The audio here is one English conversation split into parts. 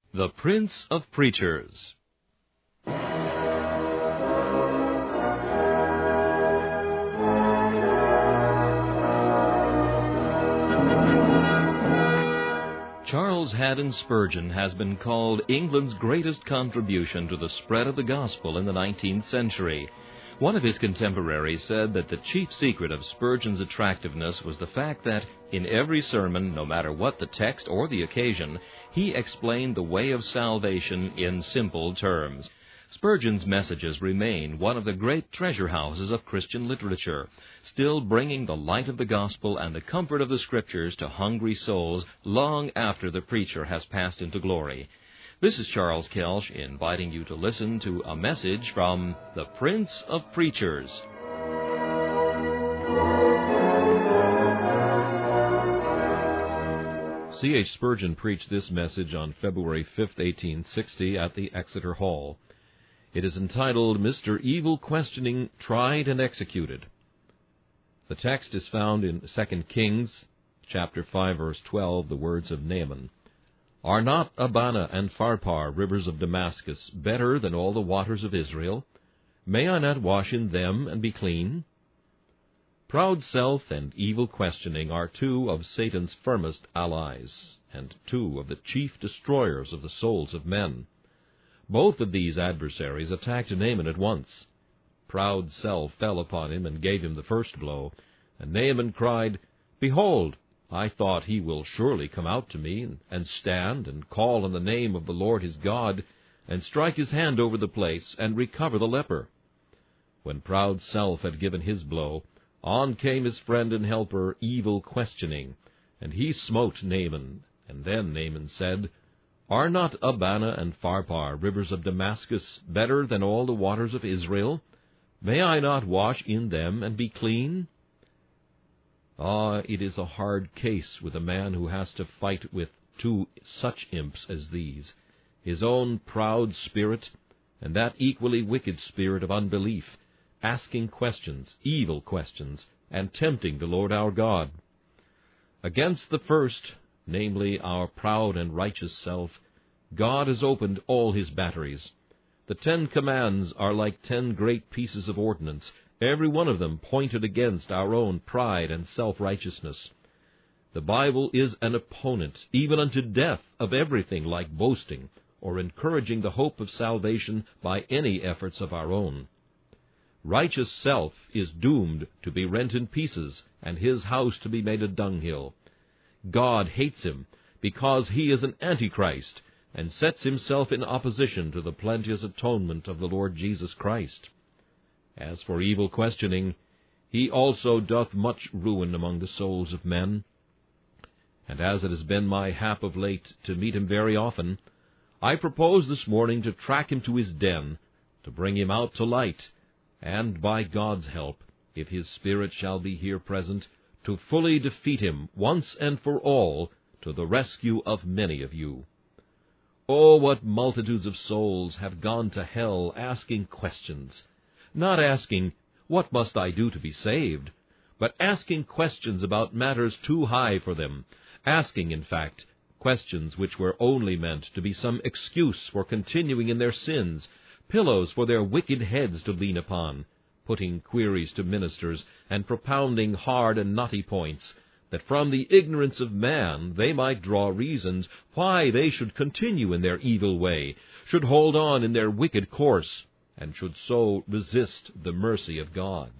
The Prince of Preachers. Charles Haddon Spurgeon has been called England's greatest contribution to the spread of the gospel in the 19th century. One of his contemporaries said that the chief secret of Spurgeon's attractiveness was the fact that, in every sermon, no matter what the text or the occasion, he explained the way of salvation in simple terms. Spurgeon's messages remain one of the great treasure houses of Christian literature, still bringing the light of the gospel and the comfort of the Scriptures to hungry souls long after the preacher has passed into glory. This is Charles Kelsch inviting you to listen to a message from the Prince of Preachers. C.H. Spurgeon preached this message on February 5, 1860, at the Exeter Hall. It is entitled, Mr. Evil Questioning Tried and Executed. The text is found in 2 Kings, chapter 5, verse 12, the words of Naaman. Are not Abana and Pharpar, rivers of Damascus, better than all the waters of Israel? May I not wash in them and be clean? Proud self and evil questioning are two of Satan's firmest allies, and two of the chief destroyers of the souls of men. Both of these adversaries attacked Naaman at once. Proud self fell upon him and gave him the first blow, and Naaman cried, Behold, I thought he will surely come out to me, and stand, and call on the name of the Lord his God, and strike his hand over the place, and recover the leper. When proud self had given his blow, on came his friend and helper, evil questioning, and he smote Naaman. And then Naaman said, Are not Abana and Pharpar, rivers of Damascus, better than all the waters of Israel? May I not wash in them and be clean? It is a hard case with a man who has to fight with two such imps as these, his own proud spirit and that equally wicked spirit of unbelief, asking questions, evil questions, and tempting the Lord our God. Against the first, namely our proud and righteous self, God has opened all his batteries. The 10 commands are like 10 great pieces of ordnance, every one of them pointed against our own pride and self-righteousness. The Bible is an opponent, even unto death, of everything like boasting, or encouraging the hope of salvation by any efforts of our own. Righteous self is doomed to be rent in pieces, and his house to be made a dunghill. God hates him, because he is an antichrist, and sets himself in opposition to the plenteous atonement of the Lord Jesus Christ. As for evil questioning, he also doth much ruin among the souls of men. And as it has been my hap of late to meet him very often, I propose this morning to track him to his den, to bring him out to light, and by God's help, if his Spirit shall be here present, to fully defeat him once and for all, to the rescue of many of you. Oh, what multitudes of souls have gone to hell asking questions, not asking, What must I do to be saved?, but asking questions about matters too high for them, asking, in fact, questions which were only meant to be some excuse for continuing in their sins, pillows for their wicked heads to lean upon, putting queries to ministers, and propounding hard and knotty points, that from the ignorance of man they might draw reasons why they should continue in their evil way, should hold on in their wicked course, and should so resist the mercy of God.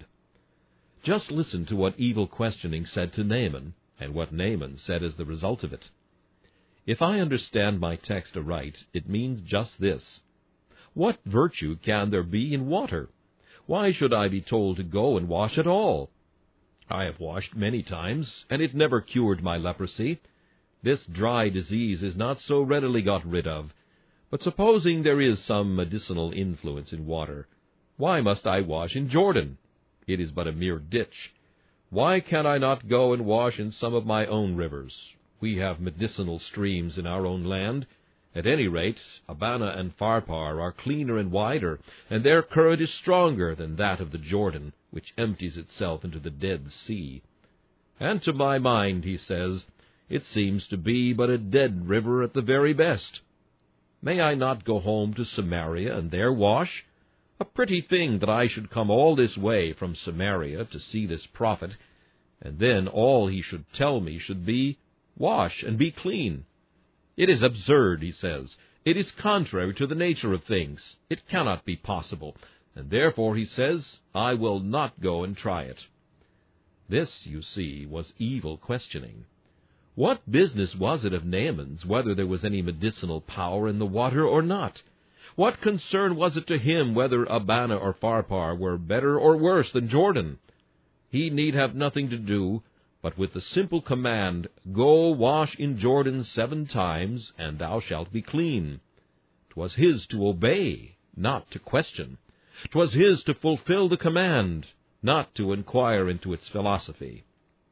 Just listen to what evil questioning said to Naaman, and what Naaman said as the result of it. If I understand my text aright, it means just this. What virtue can there be in water? Why should I be told to go and wash at all? I have washed many times, and it never cured my leprosy. This dry disease is not so readily got rid of. But supposing there is some medicinal influence in water, why must I wash in Jordan? It is but a mere ditch. Why can I not go and wash in some of my own rivers? We have medicinal streams in our own land. At any rate, Abana and Pharpar are cleaner and wider, and their current is stronger than that of the Jordan, which empties itself into the Dead Sea. And to my mind, he says, it seems to be but a dead river at the very best. May I not go home to Samaria and there wash? A pretty thing that I should come all this way from Samaria to see this prophet, and then all he should tell me should be, Wash and be clean. It is absurd, he says. It is contrary to the nature of things. It cannot be possible, and therefore, he says, I will not go and try it. This, you see, was evil questioning. What business was it of Naaman's whether there was any medicinal power in the water or not? What concern was it to him whether Abana or Pharpar were better or worse than Jordan? He need have nothing to do, but with the simple command, Go wash in Jordan 7 times, and thou shalt be clean. 'Twas his to obey, not to question. 'Twas his to fulfill the command, not to inquire into its philosophy.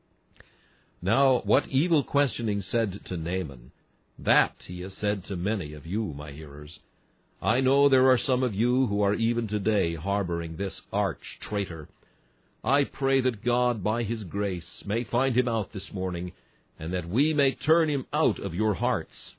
Now, what evil questioning said to Naaman, that he has said to many of you, my hearers. I know there are some of you who are even today harboring this arch-traitor. I pray that God, by his grace, may find him out this morning, and that we may turn him out of your hearts.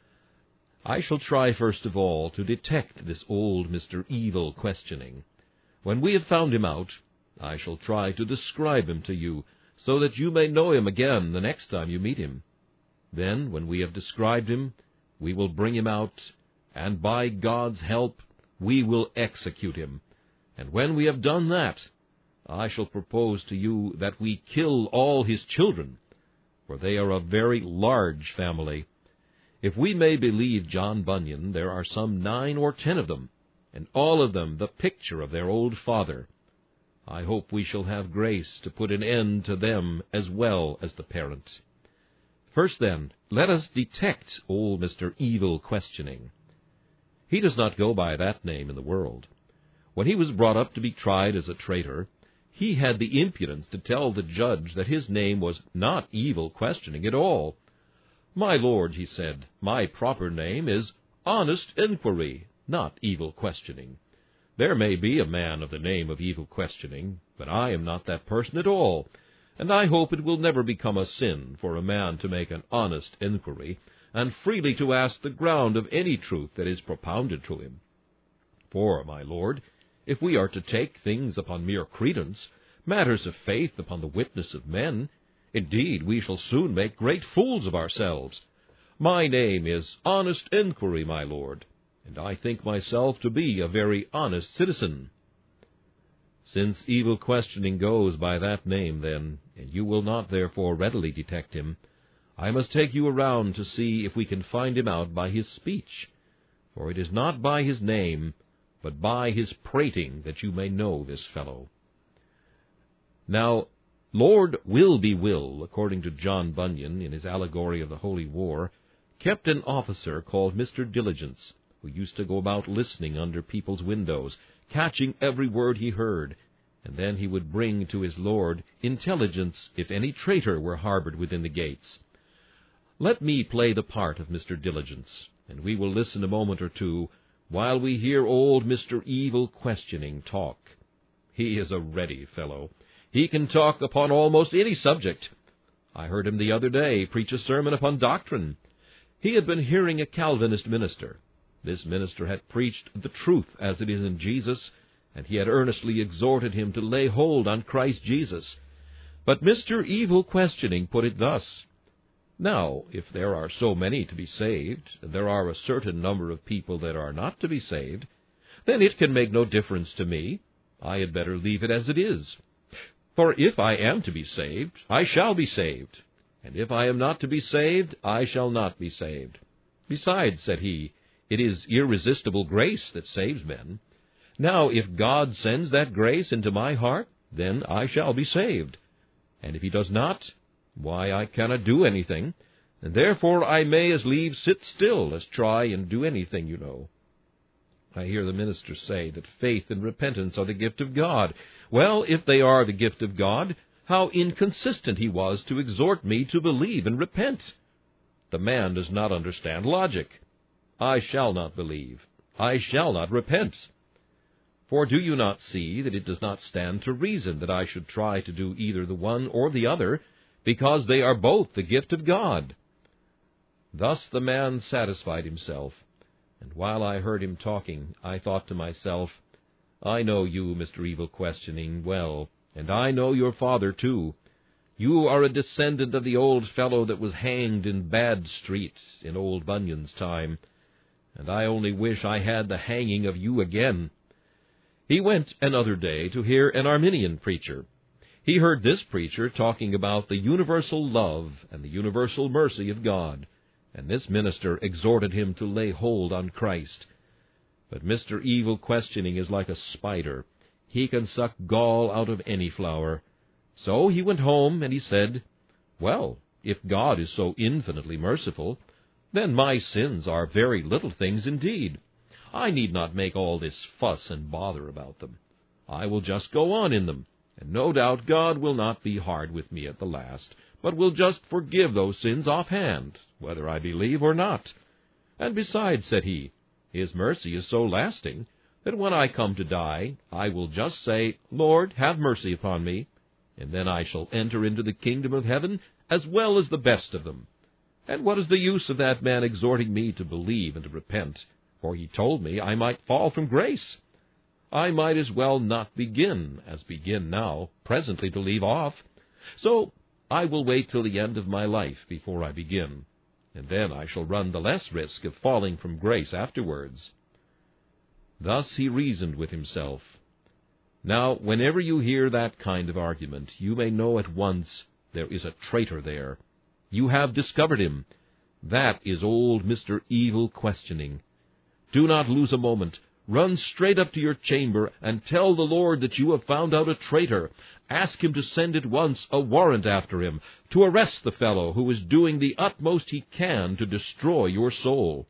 I shall try, first of all, to detect this old Mr. Evil questioning. When we have found him out, I shall try to describe him to you, so that you may know him again the next time you meet him. Then, when we have described him, we will bring him out, and by God's help we will execute him. And when we have done that, I shall propose to you that we kill all his children, for they are a very large family. If we may believe John Bunyan, there are some 9 or 10 of them, and all of them the picture of their old father. I hope we shall have grace to put an end to them as well as the parent. First, then, let us detect old Mr. Evil Questioning. He does not go by that name in the world. When he was brought up to be tried as a traitor, he had the impudence to tell the judge that his name was not Evil Questioning at all. My lord, he said, my proper name is Honest Enquiry, not Evil Questioning. There may be a man of the name of Evil Questioning, but I am not that person at all, and I hope it will never become a sin for a man to make an honest enquiry, and freely to ask the ground of any truth that is propounded to him. For, my lord, if we are to take things upon mere credence, matters of faith upon the witness of men, indeed we shall soon make great fools of ourselves. My name is Honest Enquiry, my lord, and I think myself to be a very honest citizen. Since Evil Questioning goes by that name, then, and you will not therefore readily detect him, I must take you around to see if we can find him out by his speech, for it is not by his name, but by his prating that you may know this fellow. Now, Lord Will-be-Will, according to John Bunyan in his allegory of the Holy War, kept an officer called Mr. Diligence, who used to go about listening under people's windows, catching every word he heard, and then he would bring to his lord intelligence if any traitor were harbored within the gates. Let me play the part of Mr. Diligence, and we will listen a moment or two while we hear old Mr. Evil Questioning talk. He is a ready fellow. He can talk upon almost any subject. I heard him the other day preach a sermon upon doctrine. He had been hearing a Calvinist minister. This minister had preached the truth as it is in Jesus, and he had earnestly exhorted him to lay hold on Christ Jesus. But Mr. Evil Questioning put it thus: Now, if there are so many to be saved, and there are a certain number of people that are not to be saved, then it can make no difference to me. I had better leave it as it is. For if I am to be saved, I shall be saved, and if I am not to be saved, I shall not be saved. Besides, said he, it is irresistible grace that saves men. Now, if God sends that grace into my heart, then I shall be saved. And if he does not, why, I cannot do anything, and therefore I may as leave sit still as try and do anything, you know. I hear the minister say that faith and repentance are the gift of God. Well, if they are the gift of God, how inconsistent he was to exhort me to believe and repent. The man does not understand logic. I shall not believe. I shall not repent. For do you not see that it does not stand to reason that I should try to do either the one or the other, because they are both the gift of God? Thus the man satisfied himself, And while I heard him talking, I thought to myself, I know you, Mr. Evil Questioning, well, and I know your father, too. You are a descendant of the old fellow that was hanged in Bad Street in old Bunyan's time, and I only wish I had the hanging of you again. He went another day to hear an Arminian preacher. He heard this preacher talking about the universal love and the universal mercy of God, and this minister exhorted him to lay hold on Christ. But Mr. Evil Questioning is like a spider. He can suck gall out of any flower. So he went home, and he said, Well, if God is so infinitely merciful, then my sins are very little things indeed. I need not make all this fuss and bother about them. I will just go on in them, and no doubt God will not be hard with me at the last, but will just forgive those sins offhand, whether I believe or not. And besides, said he, His mercy is so lasting that when I come to die, I will just say, Lord, have mercy upon me, and then I shall enter into the kingdom of heaven as well as the best of them. And what is the use of that man exhorting me to believe and to repent? For he told me I might fall from grace. I might as well not begin as begin now, presently to leave off. So I will wait till the end of my life before I begin, and then I shall run the less risk of falling from grace afterwards. Thus he reasoned with himself. Now, whenever you hear that kind of argument, you may know at once there is a traitor there. You have discovered him. That is old Mr. Evil Questioning. Do not lose a moment. Run straight up to your chamber and tell the Lord that you have found out a traitor. Ask him to send at once a warrant after him, to arrest the fellow who is doing the utmost he can to destroy your soul.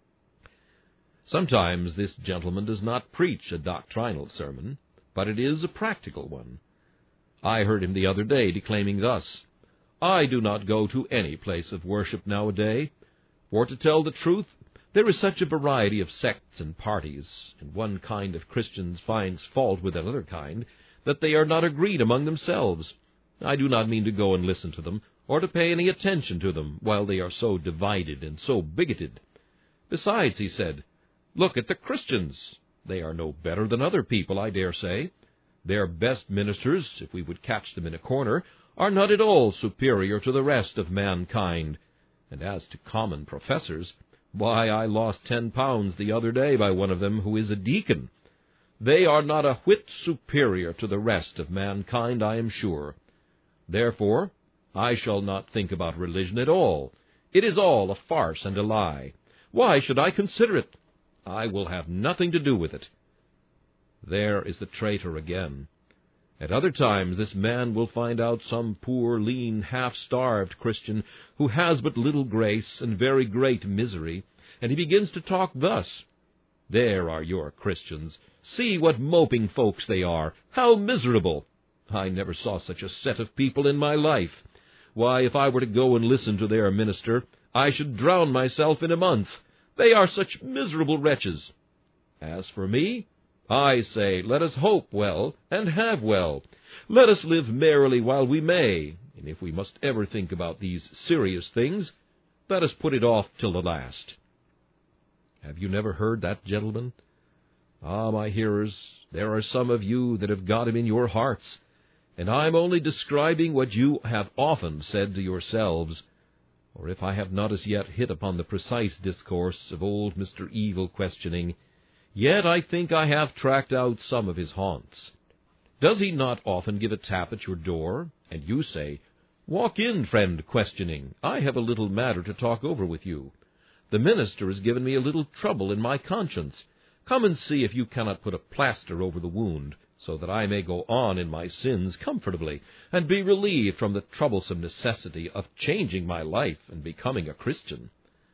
Sometimes this gentleman does not preach a doctrinal sermon, but it is a practical one. I heard him the other day declaiming thus, I do not go to any place of worship nowadays, for to tell the truth, there is such a variety of sects and parties, and one kind of Christians finds fault with another kind, that they are not agreed among themselves. I do not mean to go and listen to them, or to pay any attention to them, while they are so divided and so bigoted. Besides, he said, look at the Christians. They are no better than other people, I dare say. Their best ministers, if we would catch them in a corner, are not at all superior to the rest of mankind. And as to common professors, why, I lost 10 pounds the other day by one of them who is a deacon. They are not a whit superior to the rest of mankind, I am sure. Therefore, I shall not think about religion at all. It is all a farce and a lie. Why should I consider it? I will have nothing to do with it. There is the traitor again. At other times this man will find out some poor, lean, half-starved Christian who has but little grace and very great misery, and he begins to talk thus, There are your Christians. See what moping folks they are. How miserable! I never saw such a set of people in my life. Why, if I were to go and listen to their minister, I should drown myself in a month. They are such miserable wretches. As for me, I say, let us hope well, and have well. Let us live merrily while we may, and if we must ever think about these serious things, let us put it off till the last. Have you never heard that gentleman? Ah, my hearers, there are some of you that have got him in your hearts, and I am only describing what you have often said to yourselves, or if I have not as yet hit upon the precise discourse of old Mr. Evil Questioning, yet I think I have tracked out some of his haunts. Does he not often give a tap at your door, and you say, Walk in, friend Questioning, I have a little matter to talk over with you. The minister has given me a little trouble in my conscience. Come and see if you cannot put a plaster over the wound, so that I may go on in my sins comfortably, and be relieved from the troublesome necessity of changing my life and becoming a Christian.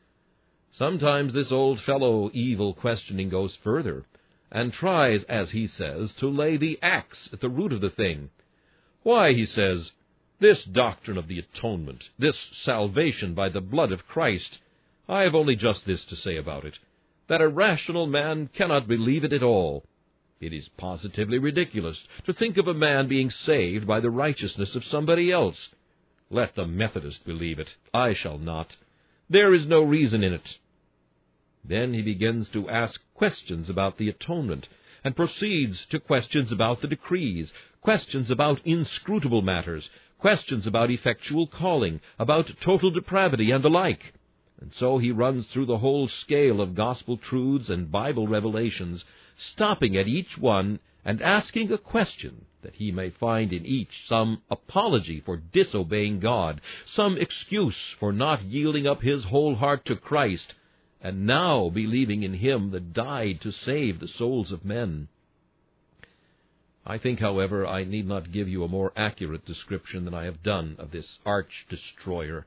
Sometimes this old fellow Evil Questioning goes further, and tries, as he says, to lay the axe at the root of the thing. Why, he says, this doctrine of the atonement, this salvation by the blood of Christ, I have only just this to say about it, that a rational man cannot believe it at all. It is positively ridiculous to think of a man being saved by the righteousness of somebody else. Let the Methodist believe it. I shall not. There is no reason in it. Then he begins to ask questions about the atonement, and proceeds to questions about the decrees, questions about inscrutable matters, questions about effectual calling, about total depravity, and the like. And so he runs through the whole scale of gospel truths and Bible revelations, stopping at each one and asking a question, that he may find in each some apology for disobeying God, some excuse for not yielding up his whole heart to Christ, and now believing in him that died to save the souls of men. I think, however, I need not give you a more accurate description than I have done of this arch-destroyer.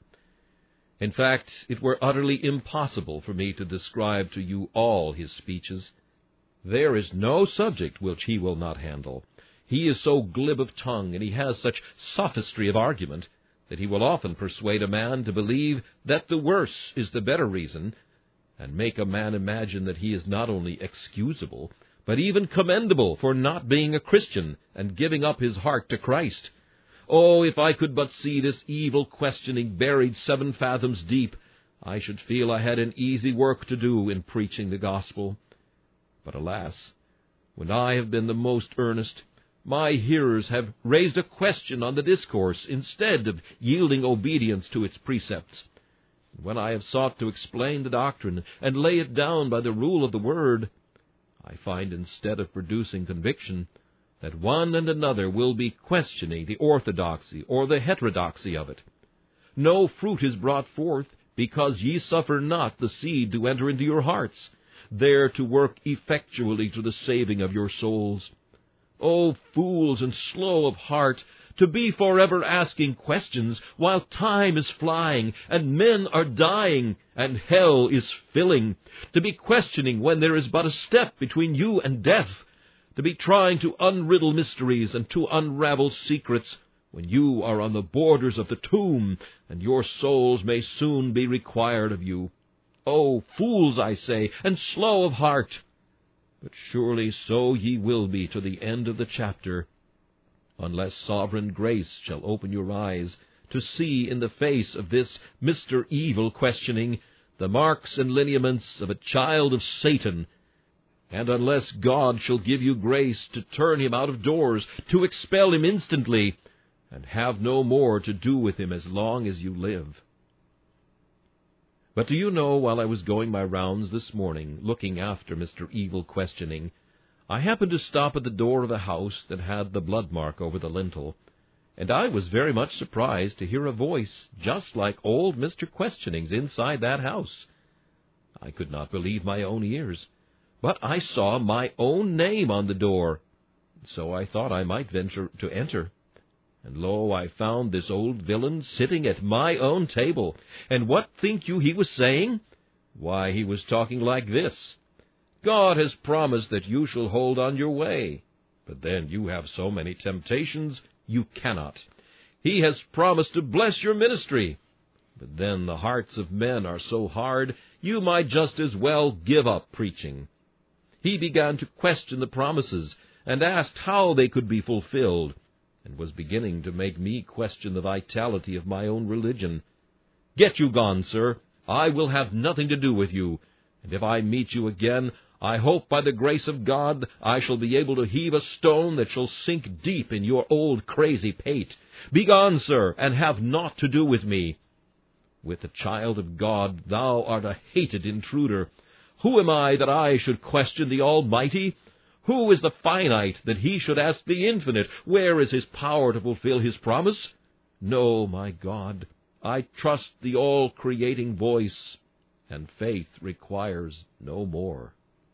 In fact, it were utterly impossible for me to describe to you all his speeches. There is no subject which he will not handle. He is so glib of tongue, and he has such sophistry of argument, that he will often persuade a man to believe that the worse is the better reason, and make a man imagine that he is not only excusable, but even commendable for not being a Christian and giving up his heart to Christ. Oh, if I could but see this evil questioning buried 7 fathoms deep, I should feel I had an easy work to do in preaching the gospel. But alas, when I have been the most earnest, my hearers have raised a question on the discourse instead of yielding obedience to its precepts. And when I have sought to explain the doctrine and lay it down by the rule of the Word, I find instead of producing conviction, that one and another will be questioning the orthodoxy or the heterodoxy of it. No fruit is brought forth, because ye suffer not the seed to enter into your hearts, there to work effectually to the saving of your souls. O fools and slow of heart, to be forever asking questions while time is flying, and men are dying, and hell is filling, to be questioning when there is but a step between you and death, to be trying to unriddle mysteries and to unravel secrets, when you are on the borders of the tomb, and your souls may soon be required of you. O fools, I say, and slow of heart! But surely so ye will be to the end of the chapter, unless sovereign grace shall open your eyes to see in the face of this Mr. Evil questioning the marks and lineaments of a child of Satan, and unless God shall give you grace to turn him out of doors, to expel him instantly, and have no more to do with him as long as you live. But do you know, while I was going my rounds this morning, looking after Mr. Evil questioning, I happened to stop at the door of a house that had the blood mark over the lintel, and I was very much surprised to hear a voice just like old Mr. Questioning's inside that house. I could not believe my own ears, but I saw my own name on the door, so I thought I might venture to enter. And lo, I found this old villain sitting at my own table, and what think you he was saying? Why, he was talking like this: God has promised that you shall hold on your way, but then you have so many temptations you cannot. He has promised to bless your ministry, but then the hearts of men are so hard, you might just as well give up preaching. He began to question the promises, and asked how they could be fulfilled, and was beginning to make me question the vitality of my own religion. Get you gone, sir. I will have nothing to do with you, and if I meet you again, I hope by the grace of God I shall be able to heave a stone that shall sink deep in your old crazy pate. Begone, sir, and have naught to do with me. With the child of God thou art a hated intruder. Who am I that I should question the Almighty? Who is the finite that he should ask the infinite, where is his power to fulfill his promise? No, my God, I trust the all-creating voice, and faith requires no more.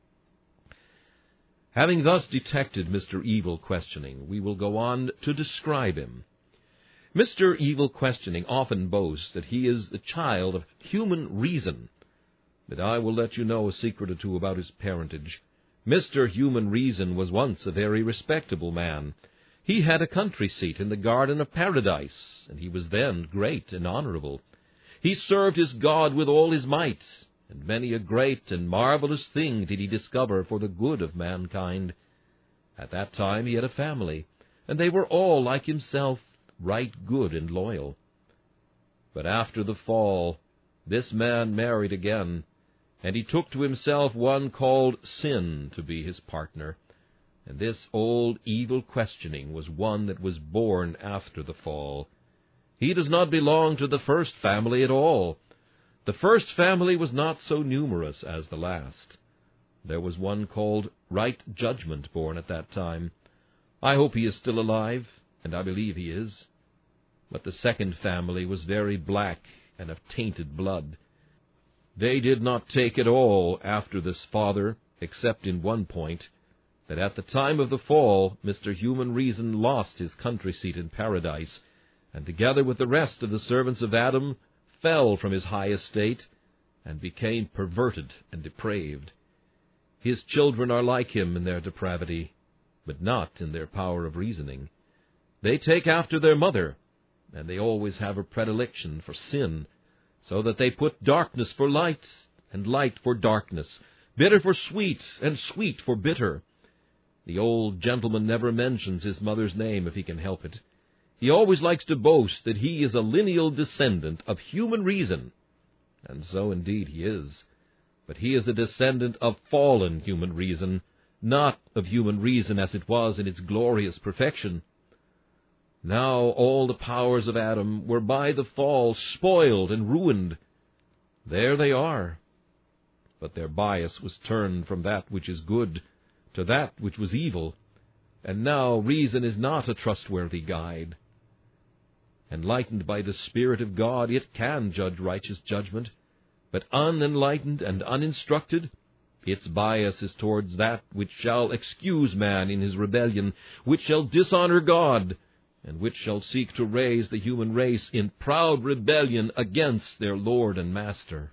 Having thus detected Mr. Evil Questioning, we will go on to describe him. Mr. Evil Questioning often boasts that he is the child of human reason, but I will let you know a secret or two about his parentage. Mr. Human Reason was once a very respectable man. He had a country seat in the Garden of Paradise, and he was then great and honorable. He served his God with all his might, and many a great and marvelous thing did he discover for the good of mankind. At that time he had a family, and they were all, like himself, right good and loyal. But after the fall, this man married again, and he took to himself one called Sin to be his partner. And this old evil questioning was one that was born after the fall. He does not belong to the first family at all. The first family was not so numerous as the last. There was one called Right Judgment born at that time. I hope he is still alive, and I believe he is. But the second family was very black and of tainted blood. They did not take at all after this father, except in one point, that at the time of the fall Mr. Human Reason lost his country seat in paradise, and together with the rest of the servants of Adam fell from his high estate, and became perverted and depraved. His children are like him in their depravity, but not in their power of reasoning. They take after their mother, and they always have a predilection for sin, so that they put darkness for light, and light for darkness, bitter for sweet, and sweet for bitter. The old gentleman never mentions his mother's name if he can help it. He always likes to boast that he is a lineal descendant of human reason, and so indeed he is. But he is a descendant of fallen human reason, not of human reason as it was in its glorious perfection. Now all the powers of Adam were by the fall spoiled and ruined. There they are. But their bias was turned from that which is good to that which was evil, and now reason is not a trustworthy guide. Enlightened by the Spirit of God, it can judge righteous judgment, but unenlightened and uninstructed, its bias is towards that which shall excuse man in his rebellion, which shall dishonor God, and which shall seek to raise the human race in proud rebellion against their Lord and Master.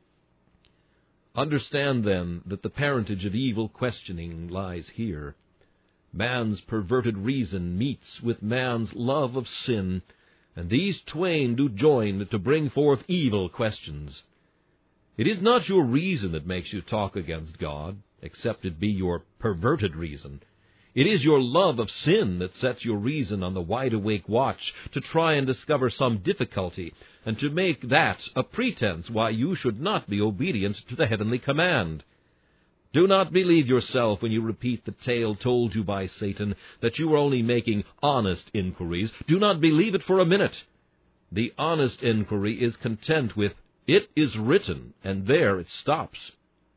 Understand, then, that the parentage of evil questioning lies here. Man's perverted reason meets with man's love of sin, and these twain do join to bring forth evil questions. It is not your reason that makes you talk against God, except it be your perverted reason. It is your love of sin that sets your reason on the wide-awake watch to try and discover some difficulty, and to make that a pretense why you should not be obedient to the heavenly command. Do not believe yourself when you repeat the tale told you by Satan that you are only making honest inquiries. Do not believe it for a minute. The honest inquiry is content with, "It is written," and there it stops.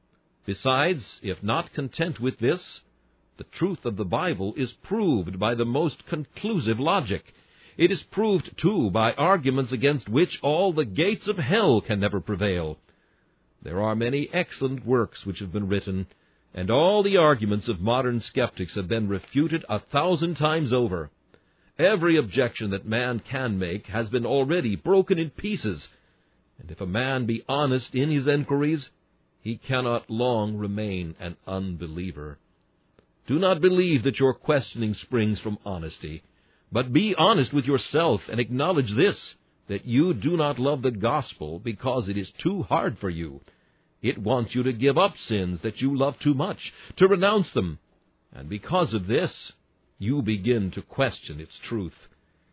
Besides, if not content with this, the truth of the Bible is proved by the most conclusive logic. It is proved, too, by arguments against which all the gates of hell can never prevail. There are many excellent works which have been written, and all the arguments of modern skeptics have been refuted 1,000 times over. Every objection that man can make has been already broken in pieces, and if a man be honest in his enquiries, he cannot long remain an unbeliever. Do not believe that your questioning springs from honesty, but be honest with yourself and acknowledge this, that you do not love the gospel because it is too hard for you. It wants you to give up sins that you love too much, to renounce them, and because of this, you begin to question its truth.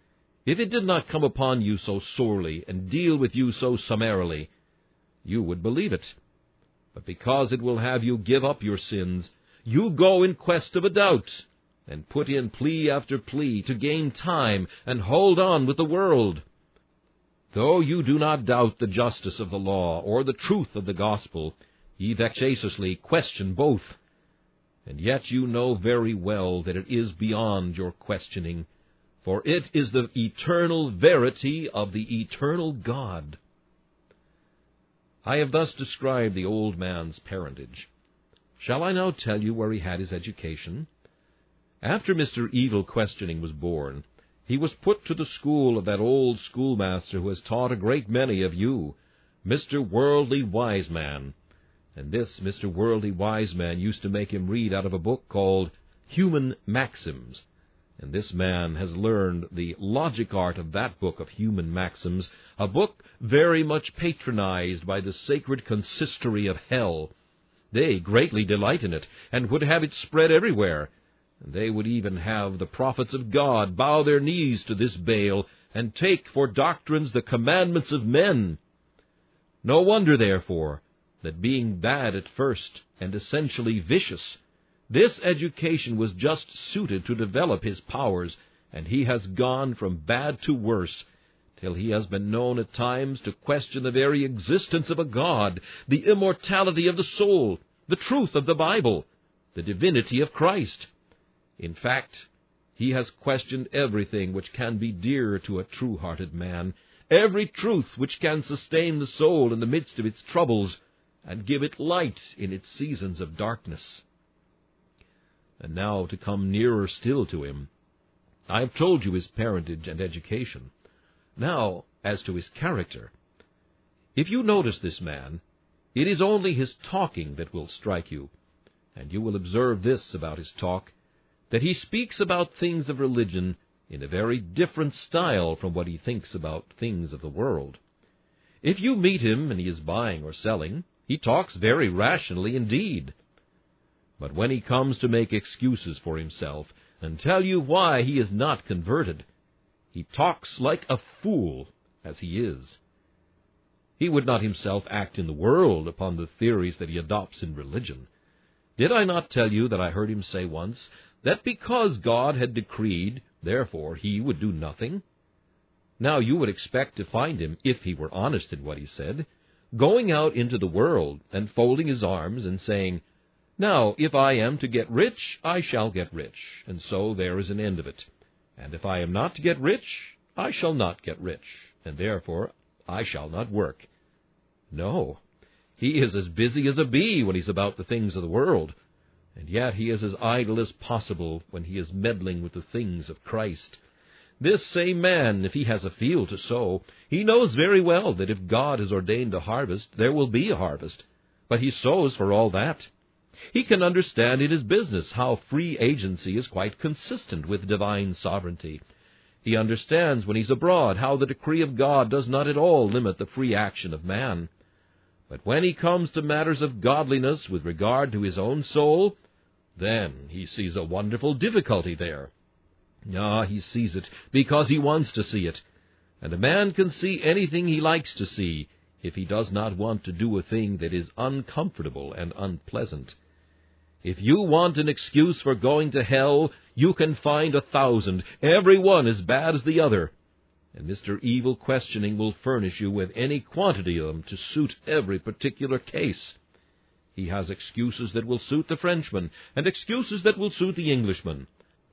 If it did not come upon you so sorely and deal with you so summarily, you would believe it. But because it will have you give up your sins, you go in quest of a doubt, and put in plea after plea to gain time and hold on with the world. Though you do not doubt the justice of the law or the truth of the gospel, ye vexatiously question both. And yet you know very well that it is beyond your questioning, for it is the eternal verity of the eternal God. I have thus described the old man's parentage. Shall I now tell you where he had his education? After Mr. Evil Questioning was born, he was put to the school of that old schoolmaster who has taught a great many of you, Mr. Worldly Wiseman. And this Mr. Worldly Wiseman used to make him read out of a book called Human Maxims. And this man has learned the logic art of that book of Human Maxims, a book very much patronized by the sacred consistory of hell. They greatly delight in it, and would have it spread everywhere. And they would even have the prophets of God bow their knees to this Baal, and take for doctrines the commandments of men. No wonder, therefore, that being bad at first and essentially vicious, this education was just suited to develop his powers, and he has gone from bad to worse, till he has been known at times to question the very existence of a God, the immortality of the soul, the truth of the Bible, the divinity of Christ. In fact, he has questioned everything which can be dear to a true-hearted man, every truth which can sustain the soul in the midst of its troubles, and give it light in its seasons of darkness. And now to come nearer still to him, I have told you his parentage and education. Now, as to his character. If you notice this man, it is only his talking that will strike you, and you will observe this about his talk, that he speaks about things of religion in a very different style from what he thinks about things of the world. If you meet him and he is buying or selling, he talks very rationally indeed. But when he comes to make excuses for himself and tell you why he is not converted, he talks like a fool, as he is. He would not himself act in the world upon the theories that he adopts in religion. Did I not tell you that I heard him say once that because God had decreed, therefore he would do nothing? Now you would expect to find him, if he were honest in what he said, going out into the world and folding his arms and saying, "Now, if I am to get rich, I shall get rich, and so there is an end of it. And if I am not to get rich, I shall not get rich, and therefore I shall not work." No, he is as busy as a bee when he is about the things of the world, and yet he is as idle as possible when he is meddling with the things of Christ. This same man, if he has a field to sow, he knows very well that if God has ordained a harvest, there will be a harvest, but he sows for all that. He can understand in his business how free agency is quite consistent with divine sovereignty. He understands when he's abroad how the decree of God does not at all limit the free action of man. But when he comes to matters of godliness with regard to his own soul, then he sees a wonderful difficulty there. He sees it because he wants to see it, and a man can see anything he likes to see if he does not want to do a thing that is uncomfortable and unpleasant. If you want an excuse for going to hell, you can find 1,000, every one as bad as the other, and Mr. Evil Questioning will furnish you with any quantity of them to suit every particular case. He has excuses that will suit the Frenchman, and excuses that will suit the Englishman.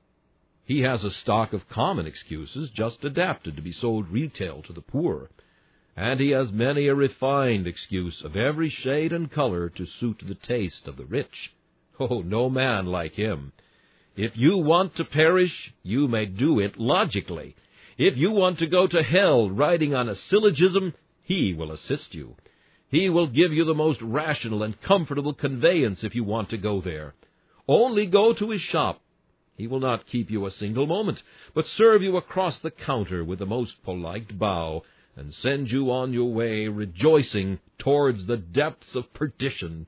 He has a stock of common excuses just adapted to be sold retail to the poor, and he has many a refined excuse of every shade and color to suit the taste of the rich. Oh, no man like him. If you want to perish, you may do it logically. If you want to go to hell riding on a syllogism, he will assist you. He will give you the most rational and comfortable conveyance if you want to go there. Only go to his shop. He will not keep you a single moment, but serve you across the counter with the most polite bow, and send you on your way rejoicing towards the depths of perdition.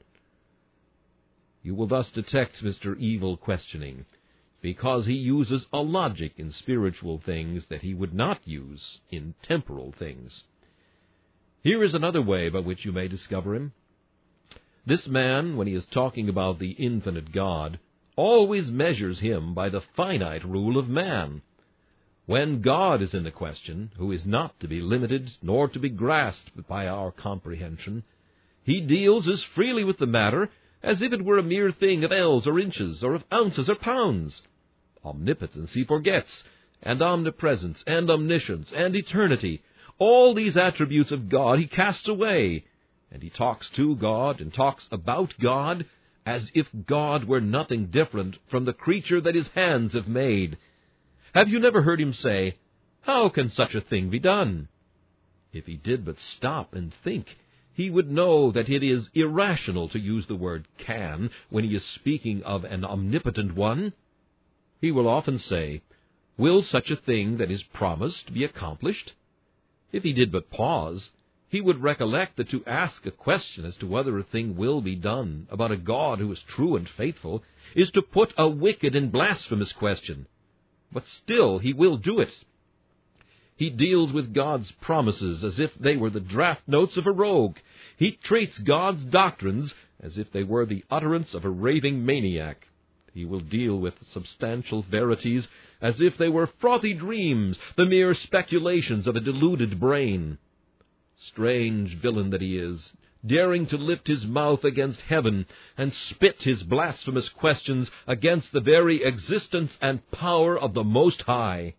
You will thus detect Mr. Evil Questioning, because he uses a logic in spiritual things that he would not use in temporal things. Here is another way by which you may discover him. This man, when he is talking about the infinite God, always measures him by the finite rule of man. When God is in the question, who is not to be limited nor to be grasped by our comprehension, he deals as freely with the matter as if it were a mere thing of ells or inches, or of ounces or pounds. Omnipotence he forgets, and omnipresence, and omniscience, and eternity. All these attributes of God he casts away, and he talks to God and talks about God as if God were nothing different from the creature that his hands have made. Have you never heard him say, "How can such a thing be done?" If he did but stop and think, he would know that it is irrational to use the word "can" when he is speaking of an omnipotent one. He will often say, "Will such a thing that is promised be accomplished?" If he did but pause, he would recollect that to ask a question as to whether a thing will be done about a God who is true and faithful is to put a wicked and blasphemous question. But still he will do it. He deals with God's promises as if they were the draft notes of a rogue. He treats God's doctrines as if they were the utterance of a raving maniac. He will deal with substantial verities as if they were frothy dreams, the mere speculations of a deluded brain. Strange villain that he is, daring to lift his mouth against heaven and spit his blasphemous questions against the very existence and power of the Most High.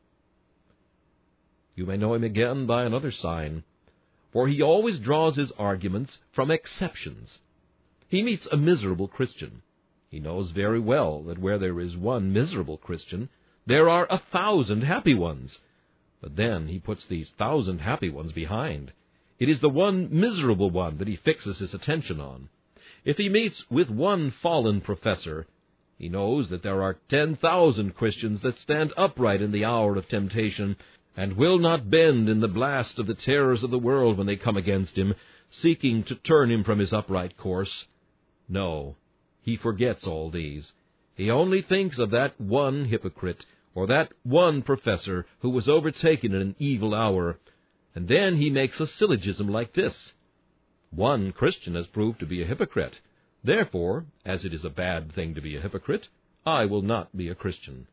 You may know him again by another sign, for he always draws his arguments from exceptions. He meets a miserable Christian. He knows very well that where there is one miserable Christian, there are 1,000 happy ones. But then he puts these 1,000 happy ones behind. It is the one miserable one that he fixes his attention on. If he meets with one fallen professor, he knows that there are 10,000 Christians that stand upright in the hour of temptation, and will not bend in the blast of the terrors of the world when they come against him, seeking to turn him from his upright course. No, he forgets all these. He only thinks of that one hypocrite, or that one professor who was overtaken in an evil hour, and then he makes a syllogism like this: one Christian has proved to be a hypocrite. Therefore, as it is a bad thing to be a hypocrite, I will not be a Christian.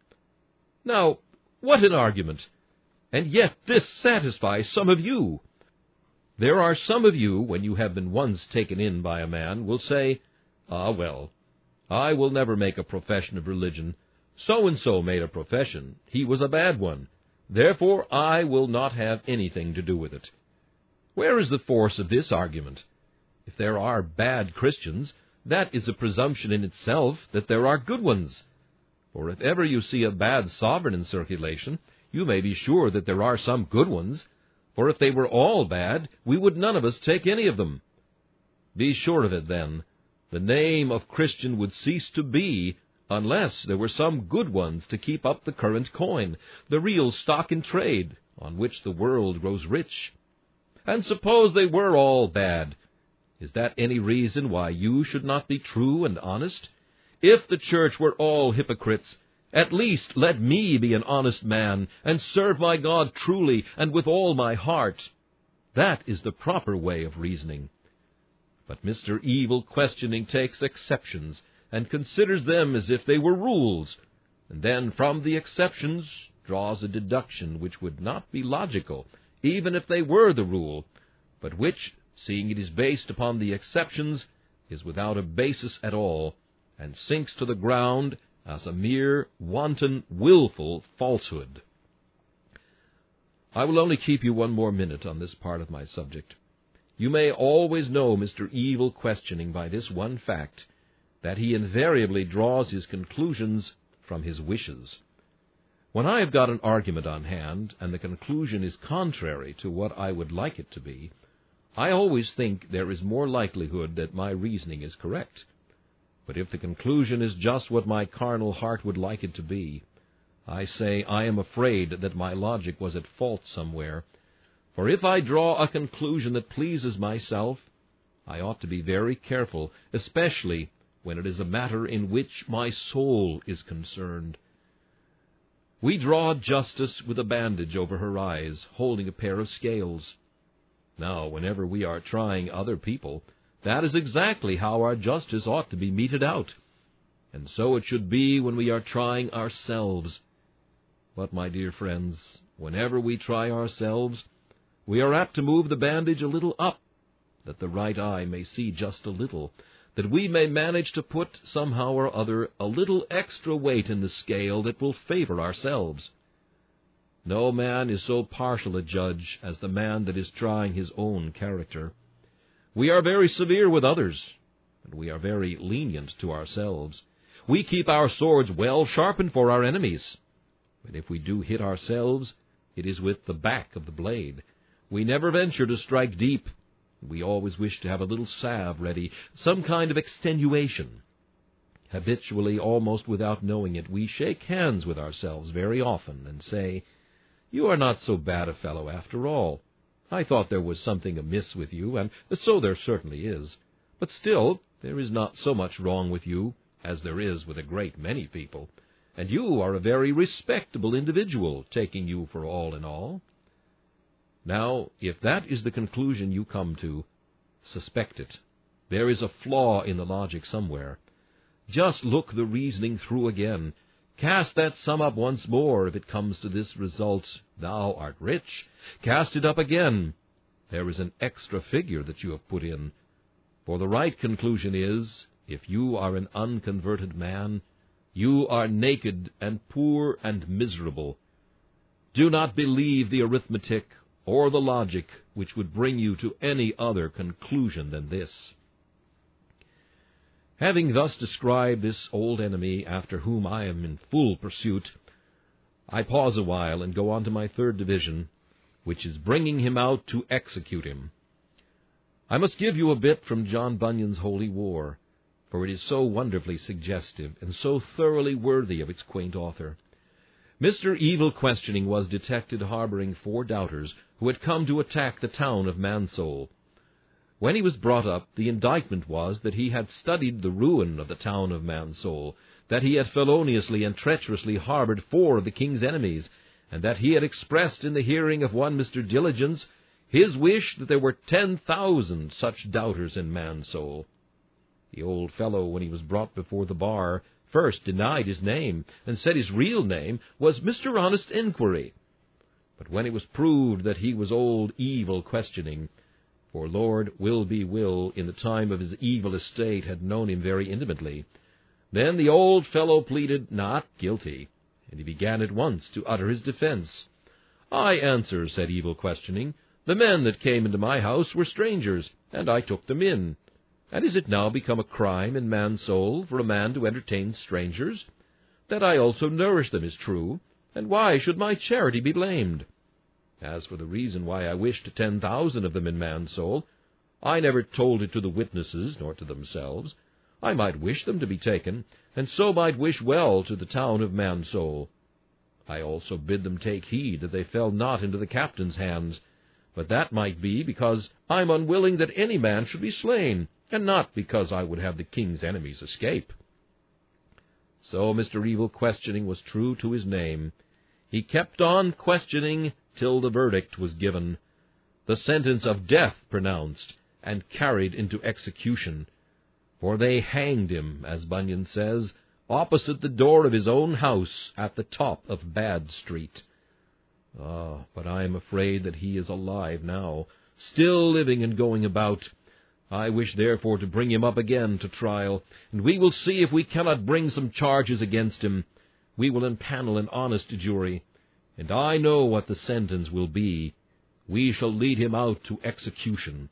Now, what an argument! And yet this satisfies some of you. There are some of you, when you have been once taken in by a man, will say, "Ah, well, I will never make a profession of religion. So-and-so made a profession. He was a bad one. Therefore I will not have anything to do with it." Where is the force of this argument? If there are bad Christians, that is a presumption in itself that there are good ones. For if ever you see a bad sovereign in circulation, you may be sure that there are some good ones. For if they were all bad, we would none of us take any of them. Be sure of it, then. The name of Christian would cease to be, unless there were some good ones to keep up the current coin, the real stock in trade, on which the world grows rich. And suppose they were all bad, is that any reason why you should not be true and honest? If the church were all hypocrites, at least let me be an honest man, and serve my God truly and with all my heart. That is the proper way of reasoning. But Mr. Evil Questioning takes exceptions, and considers them as if they were rules, and then from the exceptions draws a deduction which would not be logical, even if they were the rule, but which, seeing it is based upon the exceptions, is without a basis at all, and sinks to the ground as a mere wanton, willful falsehood. I will only keep you one more minute on this part of my subject. You may always know Mr. Evil Questioning by this one fact, that he invariably draws his conclusions from his wishes. When I have got an argument on hand, and the conclusion is contrary to what I would like it to be, I always think there is more likelihood that my reasoning is correct. But if the conclusion is just what my carnal heart would like it to be, I say I am afraid that my logic was at fault somewhere. For if I draw a conclusion that pleases myself, I ought to be very careful, especially when it is a matter in which my soul is concerned. We draw justice with a bandage over her eyes, holding a pair of scales. Now, whenever we are trying other people, that is exactly how our justice ought to be meted out. And so it should be when we are trying ourselves. But, my dear friends, whenever we try ourselves, we are apt to move the bandage a little up, that the right eye may see just a little, that we may manage to put somehow or other a little extra weight in the scale that will favor ourselves. No man is so partial a judge as the man that is trying his own character. We are very severe with others, and we are very lenient to ourselves. We keep our swords well sharpened for our enemies. But if we do hit ourselves, it is with the back of the blade. We never venture to strike deep. We always wish to have a little salve ready, some kind of extenuation. Habitually, almost without knowing it, we shake hands with ourselves very often and say, "You are not so bad a fellow after all. I thought there was something amiss with you, and so there certainly is. But still, there is not so much wrong with you as there is with a great many people, and you are a very respectable individual, taking you for all in all." Now, if that is the conclusion you come to, suspect it. There is a flaw in the logic somewhere. Just look the reasoning through again. Cast that sum up once more if it comes to this result, thou art rich. Cast it up again. There is an extra figure that you have put in. For the right conclusion is, if you are an unconverted man, you are naked and poor and miserable. Do not believe the arithmetic or the logic which would bring you to any other conclusion than this. Having thus described this old enemy after whom I am in full pursuit, I pause a while and go on to my third division, which is bringing him out to execute him. I must give you a bit from John Bunyan's Holy War, for it is so wonderfully suggestive and so thoroughly worthy of its quaint author. Mr. Evil Questioning was detected harboring 4 doubters who had come to attack the town of Mansoul. When he was brought up, the indictment was that he had studied the ruin of the town of Mansoul, that he had feloniously and treacherously harbored 4 of the king's enemies, and that he had expressed in the hearing of one Mr. Diligence his wish that there were 10,000 such doubters in Mansoul. The old fellow, when he was brought before the bar, first denied his name, and said his real name was Mr. Honest Inquiry. But when it was proved that he was old Evil Questioning, for Lord Will in the time of his evil estate had known him very intimately, then the old fellow pleaded not guilty, and he began at once to utter his defense. I answer, said Evil Questioning, the men that came into my house were strangers, and I took them in. And is it now become a crime in man's soul for a man to entertain strangers? That I also nourish them is true, and why should my charity be blamed? As for the reason why I wished 10,000 of them in man's soul, I never told it to the witnesses, nor to themselves. I might wish them to be taken, and so might wish well to the town of Mansoul. I also bid them take heed that they fell not into the captain's hands, but that might be because I am unwilling that any man should be slain, and not because I would have the king's enemies escape. So Mr. Evil Questioning was true to his name. He kept on questioning till the verdict was given, the sentence of death pronounced, and carried into execution. For they hanged him, as Bunyan says, opposite the door of his own house at the top of Bad Street. Ah, but I am afraid that he is alive now, still living and going about. I wish, therefore, to bring him up again to trial, and we will see if we cannot bring some charges against him. We will empanel an honest jury, and I know what the sentence will be. We shall lead him out to execution.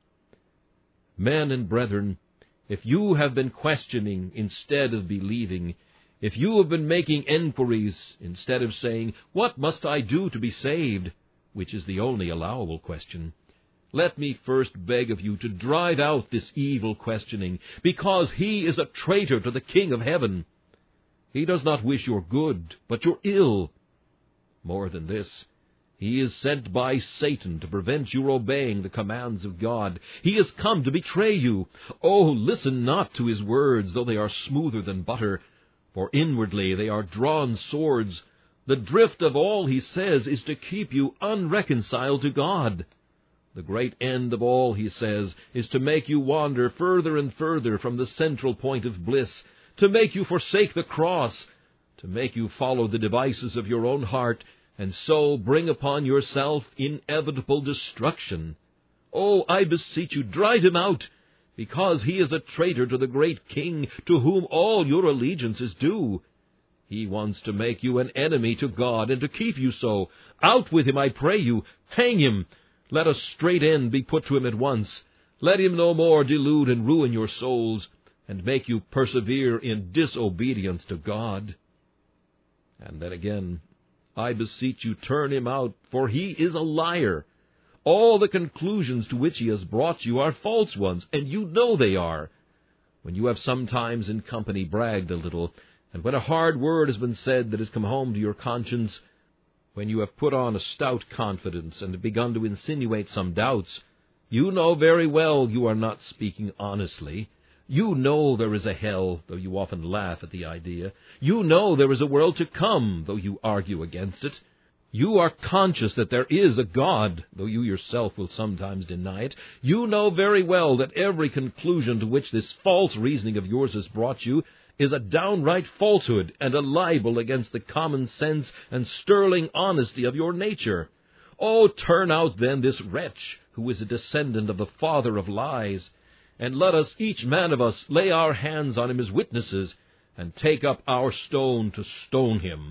Men and brethren, if you have been questioning instead of believing, if you have been making enquiries instead of saying, "What must I do to be saved?" which is the only allowable question, let me first beg of you to drive out this evil questioning, because he is a traitor to the King of Heaven. He does not wish your good, but your ill. More than this, he is sent by Satan to prevent your obeying the commands of God. He has come to betray you. Oh, listen not to his words, though they are smoother than butter, for inwardly they are drawn swords. The drift of all he says is to keep you unreconciled to God. The great end of all he says is to make you wander further and further from the central point of bliss, to make you forsake the cross, to make you follow the devices of your own heart, and so bring upon yourself inevitable destruction. Oh, I beseech you, drive him out, because he is a traitor to the great King, to whom all your allegiance is due. He wants to make you an enemy to God, and to keep you so. Out with him, I pray you. Hang him. Let a straight end be put to him at once. Let him no more delude and ruin your souls, and make you persevere in disobedience to God. And then again, I beseech you, turn him out, for he is a liar. All the conclusions to which he has brought you are false ones, and you know they are. When you have sometimes in company bragged a little, and when a hard word has been said that has come home to your conscience, when you have put on a stout confidence and have begun to insinuate some doubts, you know very well you are not speaking honestly. You know there is a hell, though you often laugh at the idea. You know there is a world to come, though you argue against it. You are conscious that there is a God, though you yourself will sometimes deny it. You know very well that every conclusion to which this false reasoning of yours has brought you is a downright falsehood and a libel against the common sense and sterling honesty of your nature. Oh, turn out then this wretch, who is a descendant of the father of lies, and let us, each man of us, lay our hands on him as witnesses, and take up our stone to stone him.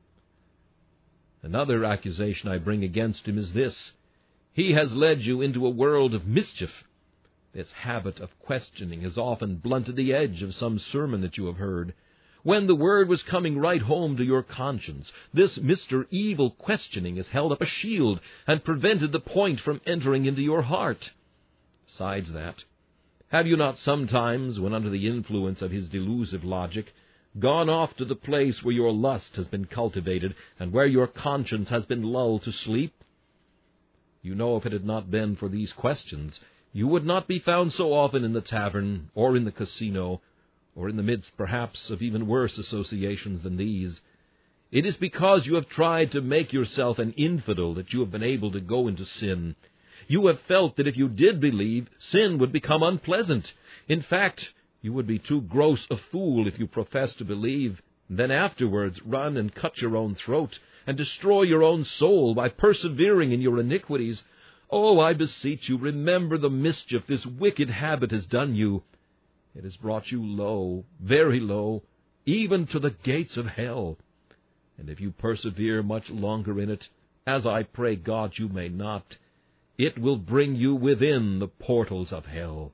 Another accusation I bring against him is this: he has led you into a world of mischief. This habit of questioning has often blunted the edge of some sermon that you have heard. When the word was coming right home to your conscience, this Mr. Evil questioning has held up a shield and prevented the point from entering into your heart. Besides that, have you not sometimes, when under the influence of his delusive logic, gone off to the place where your lust has been cultivated and where your conscience has been lulled to sleep? You know, if it had not been for these questions, you would not be found so often in the tavern or in the casino, or in the midst, perhaps, of even worse associations than these. It is because you have tried to make yourself an infidel that you have been able to go into sin. You have felt that if you did believe, sin would become unpleasant. In fact, you would be too gross a fool if you professed to believe, and then afterwards run and cut your own throat, and destroy your own soul by persevering in your iniquities. Oh, I beseech you, remember the mischief this wicked habit has done you. It has brought you low, very low, even to the gates of hell. And if you persevere much longer in it, as I pray God you may not, it will bring you within the portals of hell.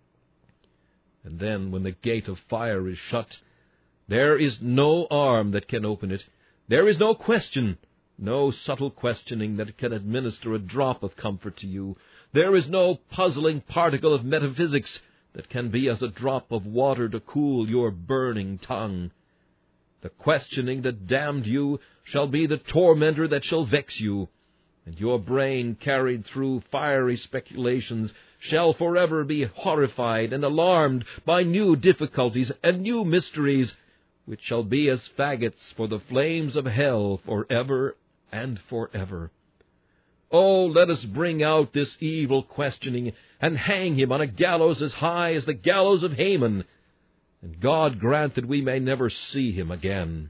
And then, when the gate of fire is shut, there is no arm that can open it. There is no question, no subtle questioning that can administer a drop of comfort to you. There is no puzzling particle of metaphysics that can be as a drop of water to cool your burning tongue. The questioning that damned you shall be the tormentor that shall vex you, and your brain, carried through fiery speculations, shall forever be horrified and alarmed by new difficulties and new mysteries, which shall be as faggots for the flames of hell forever and forever. Oh, let us bring out this evil questioning and hang him on a gallows as high as the gallows of Haman, and God grant that we may never see him again.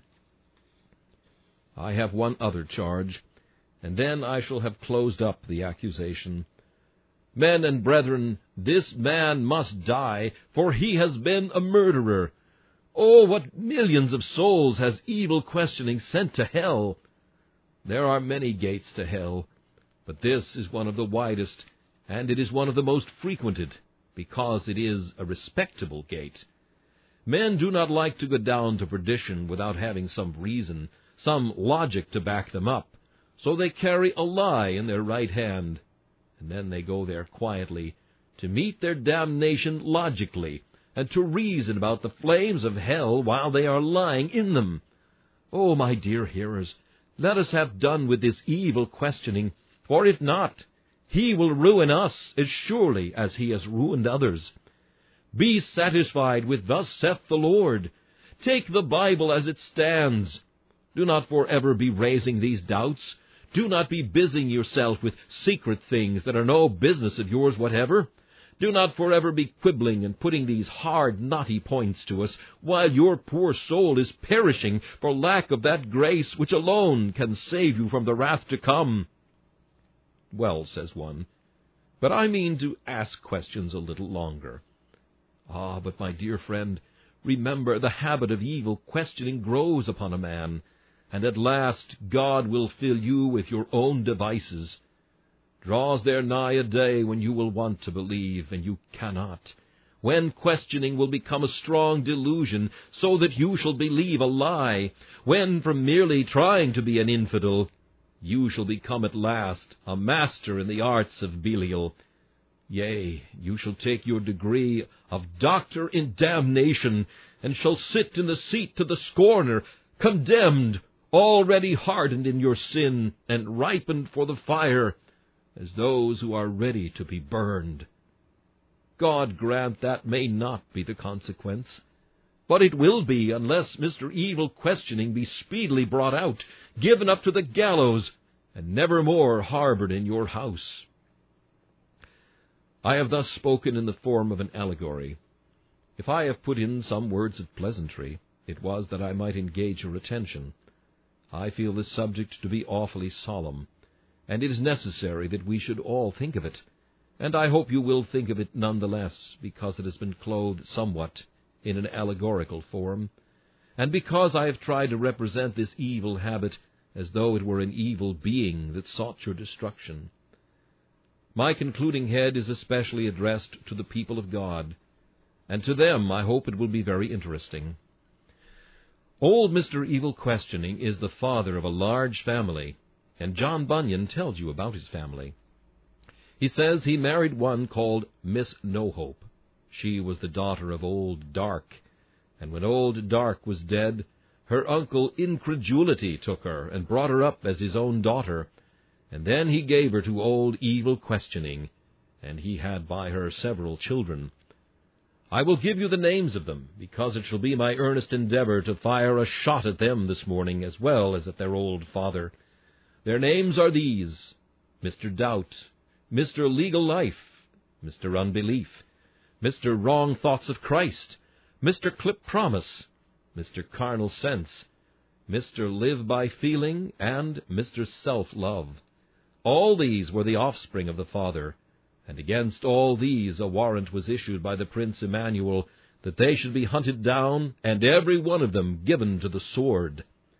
I have one other charge, and then I shall have closed up the accusation. Men and brethren, this man must die, for he has been a murderer. Oh, what millions of souls has evil questioning sent to hell! There are many gates to hell, but this is one of the widest, and it is one of the most frequented, because it is a respectable gate. Men do not like to go down to perdition without having some reason, some logic to back them up, so they carry a lie in their right hand, and then they go there quietly to meet their damnation logically, and to reason about the flames of hell while they are lying in them. Oh, my dear hearers, let us have done with this evil questioning, for if not, he will ruin us as surely as he has ruined others. Be satisfied with "Thus saith the Lord." Take the Bible as it stands. Do not forever be raising these doubts. Do not be busying yourself with secret things that are no business of yours whatever. Do not forever be quibbling and putting these hard, knotty points to us, while your poor soul is perishing for lack of that grace which alone can save you from the wrath to come. Well, says one, but I mean to ask questions a little longer. Ah, but my dear friend, remember the habit of evil questioning grows upon a man, and at last God will fill you with your own devices. Draws there nigh a day when you will want to believe, and you cannot, when questioning will become a strong delusion, so that you shall believe a lie, when from merely trying to be an infidel, you shall become at last a master in the arts of Belial. Yea, you shall take your degree of doctor in damnation, and shall sit in the seat of the scorner, condemned, already hardened in your sin, and ripened for the fire, as those who are ready to be burned. God grant that may not be the consequence. But it will be, unless Mr. Evil questioning be speedily brought out, given up to the gallows, and never more harbored in your house. I have thus spoken in the form of an allegory. If I have put in some words of pleasantry, it was that I might engage your attention. I feel this subject to be awfully solemn, and it is necessary that we should all think of it, and I hope you will think of it none the less, because it has been clothed somewhat in an allegorical form, and because I have tried to represent this evil habit as though it were an evil being that sought your destruction. My concluding head is especially addressed to the people of God, and to them I hope it will be very interesting. Old Mr. Evil Questioning is the father of a large family, and John Bunyan tells you about his family. He says he married one called Miss No-Hope. She was the daughter of Old Dark, and when Old Dark was dead, her uncle Incredulity took her and brought her up as his own daughter, and then he gave her to Old Evil Questioning, and he had by her several children. I will give you the names of them, because it shall be my earnest endeavor to fire a shot at them this morning as well as at their old father. Their names are these: Mr. Doubt, Mr. Legal Life, Mr. Unbelief, Mr. Wrong Thoughts of Christ, Mr. Clip Promise, Mr. Carnal Sense, Mr. Live by Feeling, and Mr. Self-Love. All these were the offspring of the father, and against all these a warrant was issued by the Prince Emmanuel, that they should be hunted down, and every one of them given to the sword.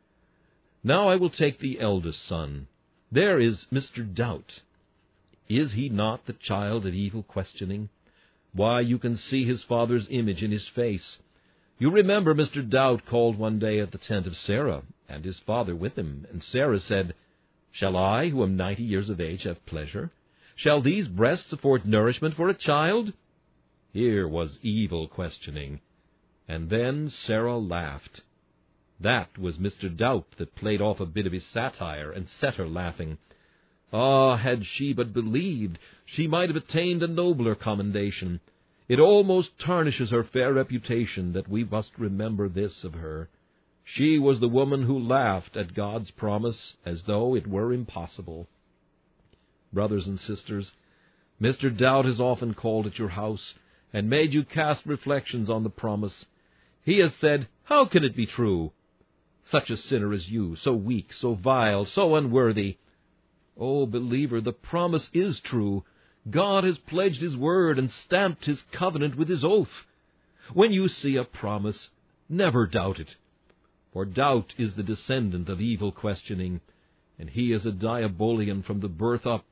Now I will take the eldest son. There is Mr. Doubt. Is he not the child of Evil Questioning? Why, you can see his father's image in his face. You remember Mr. Doubt called one day at the tent of Sarah, and his father with him, and Sarah said, "Shall I, who am 90 years of age, have pleasure? Shall these breasts afford nourishment for a child?" Here was Evil Questioning. And then Sarah laughed. That was Mr. Doubt that played off a bit of his satire and set her laughing. Ah, had she but believed, she might have attained a nobler commendation. It almost tarnishes her fair reputation that we must remember this of her. She was the woman who laughed at God's promise as though it were impossible. Brothers and sisters, Mr. Doubt has often called at your house and made you cast reflections on the promise. He has said, "How can it be true? Such a sinner as you, so weak, so vile, so unworthy." Oh, believer, the promise is true. God has pledged His word and stamped His covenant with His oath. When you see a promise, never doubt it. For doubt is the descendant of Evil Questioning, and he is a Diabolian from the birth up.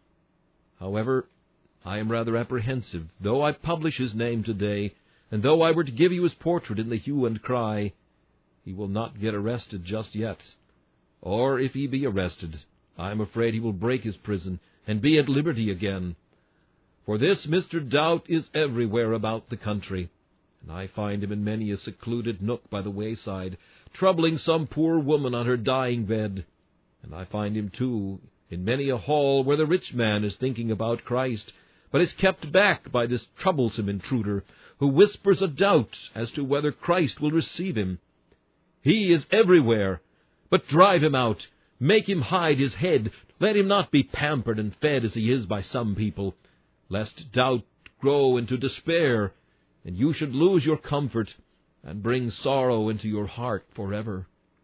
However, I am rather apprehensive, though I publish his name today, and though I were to give you his portrait in the hue and cry, he will not get arrested just yet. Or if he be arrested, I am afraid he will break his prison and be at liberty again. For this Mr. Doubt is everywhere about the country, and I find him in many a secluded nook by the wayside, troubling some poor woman on her dying bed. And I find him, too, in many a hall where the rich man is thinking about Christ, but is kept back by this troublesome intruder, who whispers a doubt as to whether Christ will receive him. He is everywhere, but drive him out, make him hide his head, let him not be pampered and fed as he is by some people, lest doubt grow into despair, and you should lose your comfort, and bring sorrow into your heart forever.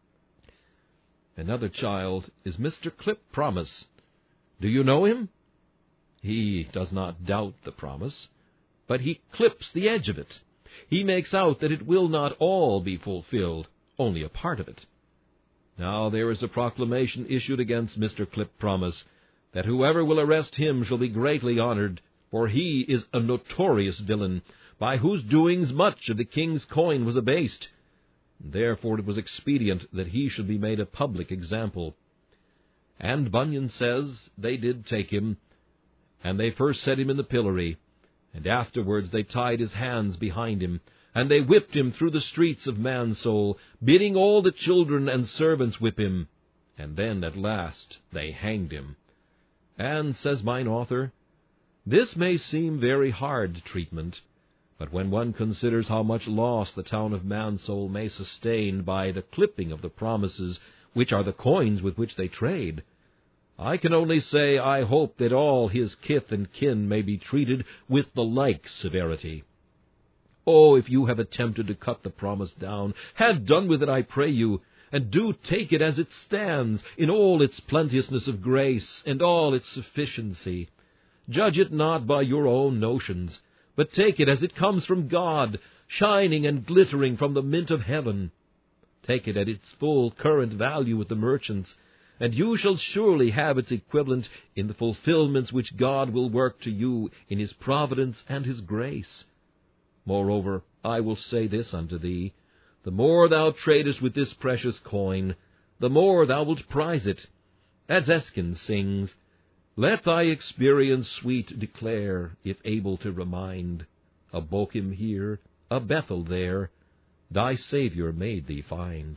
Another child is Mr. Clip Promise. Do you know him? He does not doubt the promise, but he clips the edge of it. He makes out that it will not all be fulfilled, only a part of it. Now there is a proclamation issued against Mr. Clip Promise, that whoever will arrest him shall be greatly honored, for he is a notorious villain, by whose doings much of the king's coin was abased. Therefore it was expedient that he should be made a public example. And Bunyan says they did take him, and they first set him in the pillory, and afterwards they tied his hands behind him, and they whipped him through the streets of Mansoul, bidding all the children and servants whip him, and then at last they hanged him. And, says mine author, this may seem very hard treatment, but when one considers how much loss the town of Mansoul may sustain by the clipping of the promises, which are the coins with which they trade, I can only say I hope that all his kith and kin may be treated with the like severity. Oh, if you have attempted to cut the promise down, have done with it, I pray you, and do take it as it stands, in all its plenteousness of grace, and all its sufficiency. Judge it not by your own notions, but take it as it comes from God, shining and glittering from the mint of heaven. Take it at its full current value with the merchants, and you shall surely have its equivalent in the fulfillments which God will work to you in his providence and his grace. Moreover, I will say this unto thee, the more thou tradest with this precious coin, the more thou wilt prize it. As Eskin sings, let thy experience sweet declare, if able to remind, a Bochim here, a Bethel there, thy Saviour made thee find.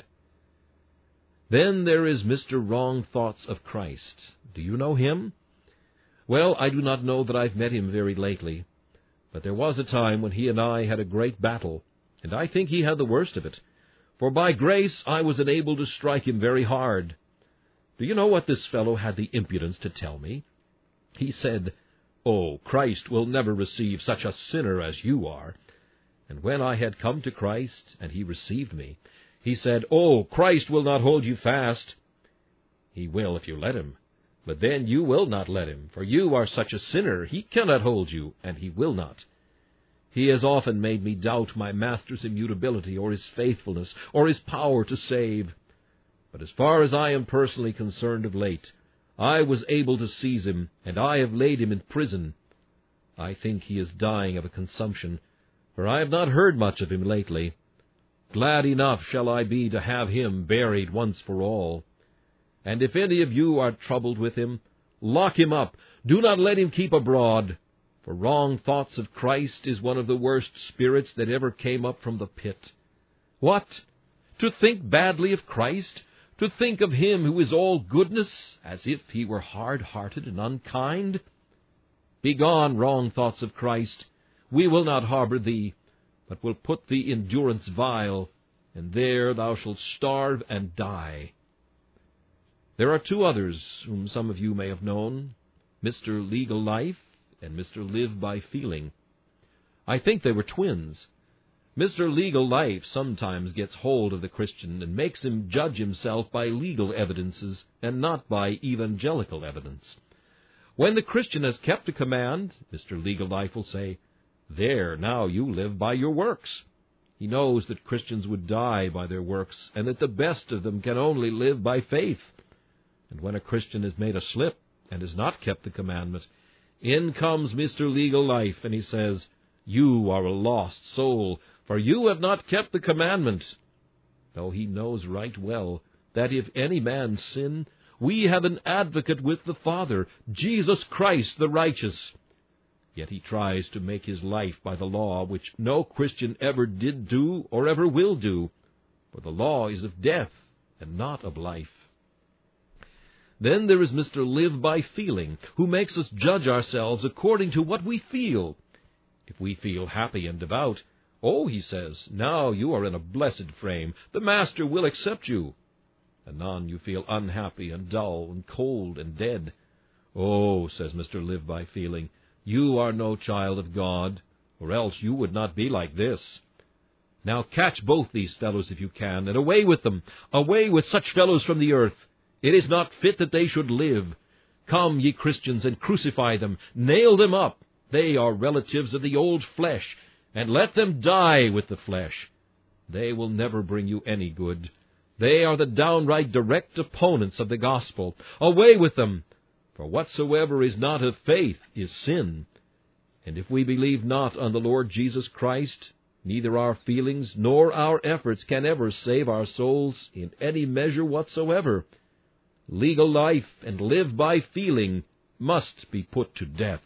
Then there is Mr. Wrong Thoughts of Christ. Do you know him? Well, I do not know that I've met him very lately, but there was a time when he and I had a great battle, and I think he had the worst of it, for by grace I was enabled to strike him very hard. Do you know what this fellow had the impudence to tell me? He said, "Oh, Christ will never receive such a sinner as you are." And when I had come to Christ, and he received me, he said, "Oh, Christ will not hold you fast." He will if you let him, but then you will not let him, for you are such a sinner, he cannot hold you, and he will not. He has often made me doubt my Master's immutability, or his faithfulness, or his power to save. But as far as I am personally concerned of late, I was able to seize him, and I have laid him in prison. I think he is dying of a consumption, for I have not heard much of him lately. Glad enough shall I be to have him buried once for all. And if any of you are troubled with him, lock him up. Do not let him keep abroad, for Wrong Thoughts of Christ is one of the worst spirits that ever came up from the pit. What? To think badly of Christ? To think of him who is all goodness, as if he were hard-hearted and unkind? Begone, Wrong Thoughts of Christ. We will not harbor thee, but will put thee in durance vile, and there thou shalt starve and die. There are two others whom some of you may have known, Mr. Legal Life and Mr. Live by Feeling. I think they were twins. Mr. Legal Life sometimes gets hold of the Christian and makes him judge himself by legal evidences and not by evangelical evidence. When the Christian has kept a command, Mr. Legal Life will say, "There, now you live by your works." He knows that Christians would die by their works, and that the best of them can only live by faith. And when a Christian has made a slip and has not kept the commandment, in comes Mr. Legal Life, and he says, "You are a lost soul, for you have not kept the commandment," though he knows right well that if any man sin, we have an advocate with the Father, Jesus Christ the righteous. Yet he tries to make his life by the law, which no Christian ever did do or ever will do, for the law is of death and not of life. Then there is Mr. Live by Feeling, who makes us judge ourselves according to what we feel. If we feel happy and devout, "Oh," he says, "now you are in a blessed frame. The Master will accept you." Anon you feel unhappy and dull and cold and dead. "Oh," says Mr. Live by Feeling, "you are no child of God, or else you would not be like this." Now catch both these fellows if you can, and away with them. Away with such fellows from the earth. It is not fit that they should live. Come, ye Christians, and crucify them. Nail them up. They are relatives of the old flesh, and let them die with the flesh. They will never bring you any good. They are the downright direct opponents of the gospel. Away with them, for whatsoever is not of faith is sin. And if we believe not on the Lord Jesus Christ, neither our feelings nor our efforts can ever save our souls in any measure whatsoever. Legal Life and Live by Feeling must be put to death.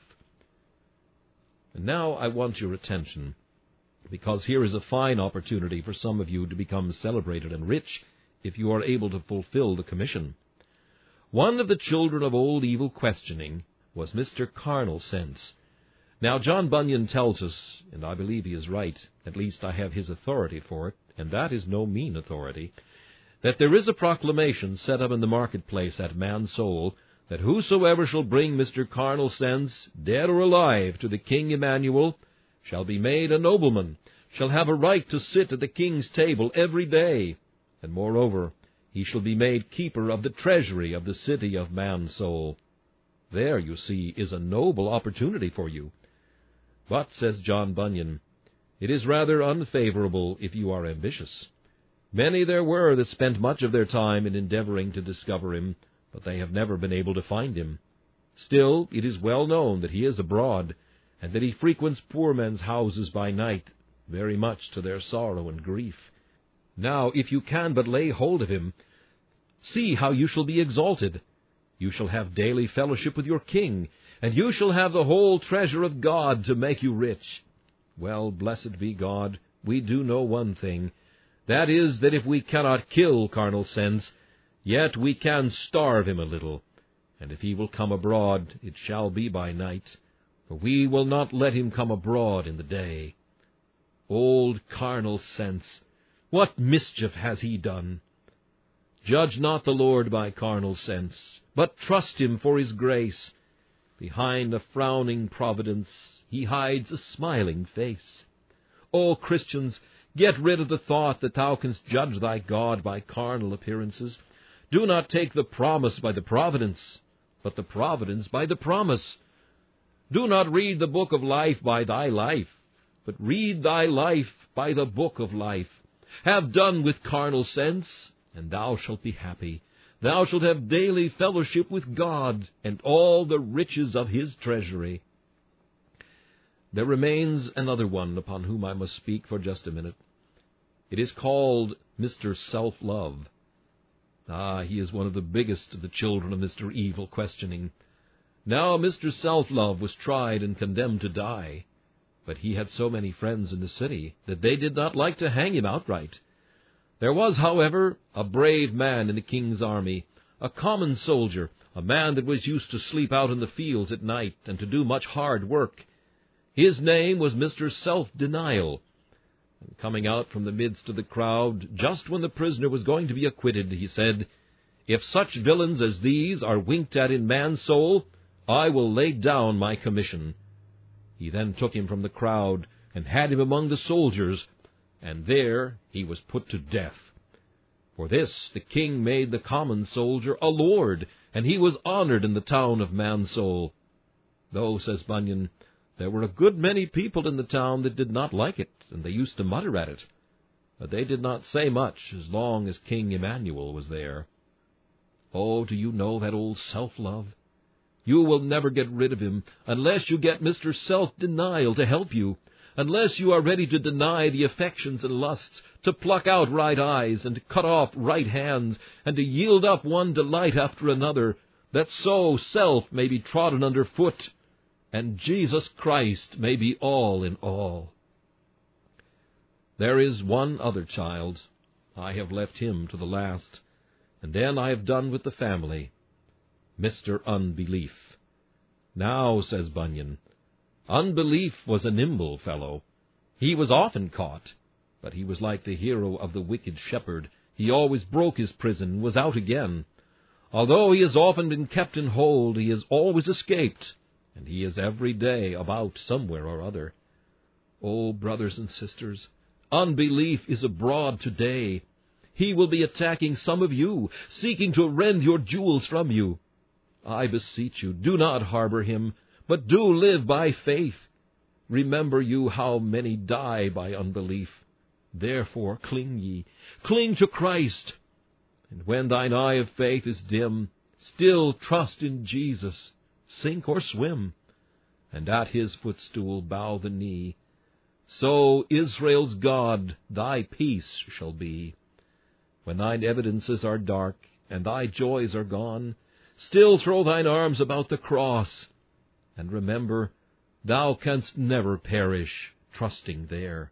And now I want your attention, because here is a fine opportunity for some of you to become celebrated and rich if you are able to fulfill the commission. One of the children of old evil questioning was Mr. Carnal Sense. Now John Bunyan tells us, and I believe he is right, at least I have his authority for it, and that is no mean authority, that there is a proclamation set up in the marketplace at Man's Soul that whosoever shall bring Mr. Carnal Sense, dead or alive, to the King Emmanuel, shall be made a nobleman, shall have a right to sit at the king's table every day, and moreover, he shall be made keeper of the treasury of the city of Mansoul. There, you see, is a noble opportunity for you. But, says John Bunyan, it is rather unfavorable if you are ambitious. Many there were that spent much of their time in endeavoring to discover him, but they have never been able to find him. Still, it is well known that he is abroad, and that he frequents poor men's houses by night, very much to their sorrow and grief. Now, if you can but lay hold of him, see how you shall be exalted. You shall have daily fellowship with your king, and you shall have the whole treasure of God to make you rich. Well, blessed be God, we do know one thing, that is, that if we cannot kill Carnal Sense, yet we can starve him a little, and if he will come abroad, it shall be by night, for we will not let him come abroad in the day. Old Carnal Sense, what mischief has he done? Judge not the Lord by carnal sense, but trust him for his grace. Behind a frowning providence he hides a smiling face. O Christians, get rid of the thought that thou canst judge thy God by carnal appearances. Do not take the promise by the providence, but the providence by the promise. Do not read the book of life by thy life, but read thy life by the book of life. Have done with carnal sense, and thou shalt be happy. Thou shalt have daily fellowship with God, and all the riches of his treasury. There remains another one upon whom I must speak for just a minute. It is called Mr. Self-Love. He is one of the biggest of the children of Mr. Evil Questioning. Now Mr. Self-Love was tried and condemned to die, but he had so many friends in the city that they did not like to hang him outright. There was, however, a brave man in the king's army, a common soldier, a man that was used to sleep out in the fields at night and to do much hard work. His name was Mr. Self-Denial. And coming out from the midst of the crowd, just when the prisoner was going to be acquitted, he said, "If such villains as these are winked at in Mansoul, I will lay down my commission." He then took him from the crowd and had him among the soldiers, and there he was put to death. For this the king made the common soldier a lord, and he was honored in the town of Mansoul. Though, says Bunyan, there were a good many people in the town that did not like it, and they used to mutter at it. But they did not say much as long as King Emmanuel was there. Oh, do you know that old Self-Love? You will never get rid of him unless you get Mr. Self-Denial to help you, unless you are ready to deny the affections and lusts, to pluck out right eyes, and to cut off right hands, and to yield up one delight after another, that so self may be trodden under foot, and Jesus Christ may be all in all. There is one other child. I have left him to the last, and then I have done with the family. Mr. Unbelief. Now, says Bunyan, Unbelief was a nimble fellow. He was often caught, but he was like the hero of the wicked shepherd. He always broke his prison and was out again. Although he has often been kept in hold, he has always escaped, and he is every day about somewhere or other. Oh, brothers and sisters, Unbelief is abroad today. He will be attacking some of you, seeking to rend your jewels from you. I beseech you, do not harbor him, but do live by faith. Remember you how many die by unbelief. Therefore cling to Christ. And when thine eye of faith is dim, still trust in Jesus, sink or swim, and at his footstool bow the knee. So Israel's God thy peace shall be. When thine evidences are dark, and thy joys are gone, still throw thine arms about the cross, and remember, thou canst never perish, trusting there.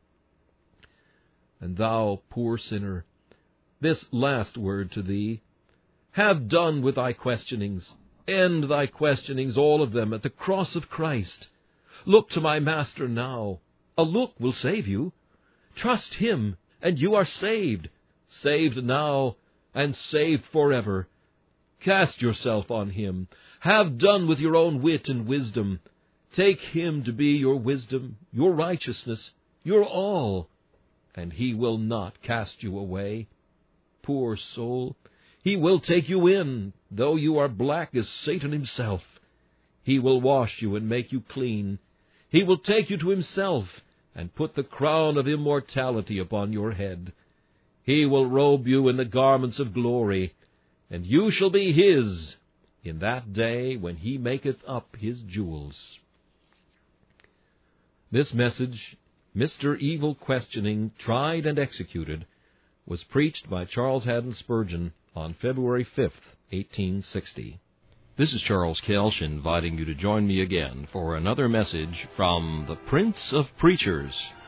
And thou, poor sinner, this last word to thee, have done with thy questionings. End thy questionings, all of them, at the cross of Christ. Look to my Master now. A look will save you. Trust him, and you are saved. Saved now, and saved forever. Cast yourself on him. Have done with your own wit and wisdom. Take him to be your wisdom, your righteousness, your all, and he will not cast you away. Poor soul, he will take you in, though you are black as Satan himself. He will wash you and make you clean. He will take you to himself and put the crown of immortality upon your head. He will robe you in the garments of glory, and you shall be his in that day when he maketh up his jewels. This message, Mr. Evil Questioning, Tried and Executed, was preached by Charles Haddon Spurgeon on February 5th, 1860. This is Charles Kelsch inviting you to join me again for another message from the Prince of Preachers.